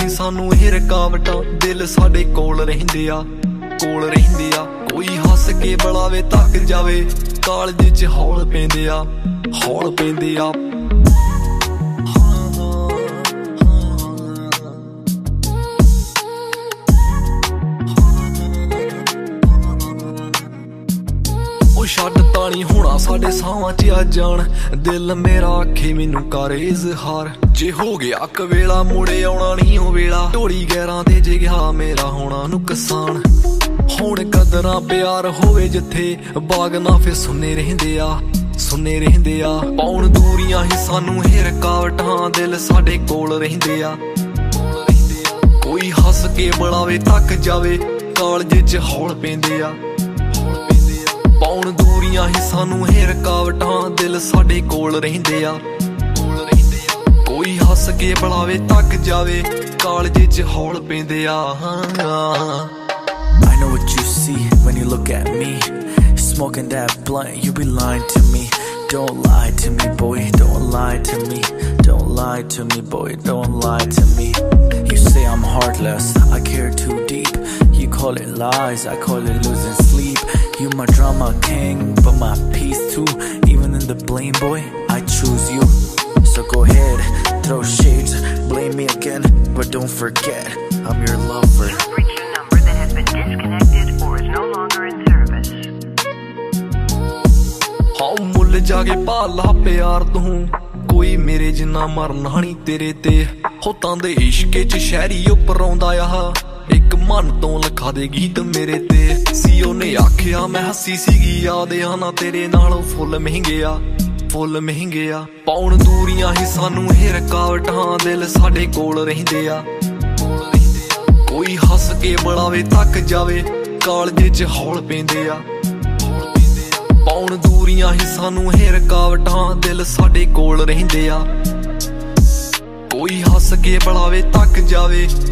ही सानू ये रकावटां दिल साडे कोल रहिंदे आ कोई हस के बुलावे तक जावे कालज च हौल पैंदे आ छड्ड तानी होना साडे सावां च आ जान दिल मेरा आखे मैनू कर इजहार जे हो गया कवेला मुड़े आउणा नहीं ओ वेला ढोली गैरां ते जे गया मेरा होना नुकसान हुण कदरां प्यार होवे जिथे बाग ना फिर सुन्ने रहिंदे आ पौण दूरियां ही सानू ये रकावटां दिल साडे कोल रहिंदे आ कोई हस के बुलावे तक जावे कालज च हौल पैंदे आ पौण दूरियां ही सानू ये रकावटां दिल साडे कोल रहिंदे आ कोई हस के बुलावे तक जावे कालज च हौल पैंदे आ I know what you see when you look at me, smoking that blunt, you be lying to me. Don't lie to me, boy, don't lie to me. Don't lie to me, boy, don't lie to me. You say I'm heartless, I care too deep. You call it lies, I call it losing sleep. You my drama king, but my peace too. Even in the blame, boy, I choose you. So go ahead, throw shades, blame me again, but don't forget, I'm your lover. You've reached a number that has been disconnected or is no longer in service. हाँ मुल जाके पाला प्यार तू कोई मेरे जिन्ना मरना नहीं तेरे ते हो तांदे इश्के च शहरी उपर आउंदा आ एक मन तो लिखा दे गीत मेरे ते सीओ ने आखिया मैं हसी सीगी याद आना तेरे नालों फुल महंगे आ पौण दूरियां ही सानू ये रकावटां दिल साडे कोल रहिंदे आ कोई हस के बुलावे तक जावे कालज च हौल पैंदे आ पौण दूरियां ही सानू ये रकावटां दिल साडे कोल रहिंदे आ कोई हस के बुलावे तक जावे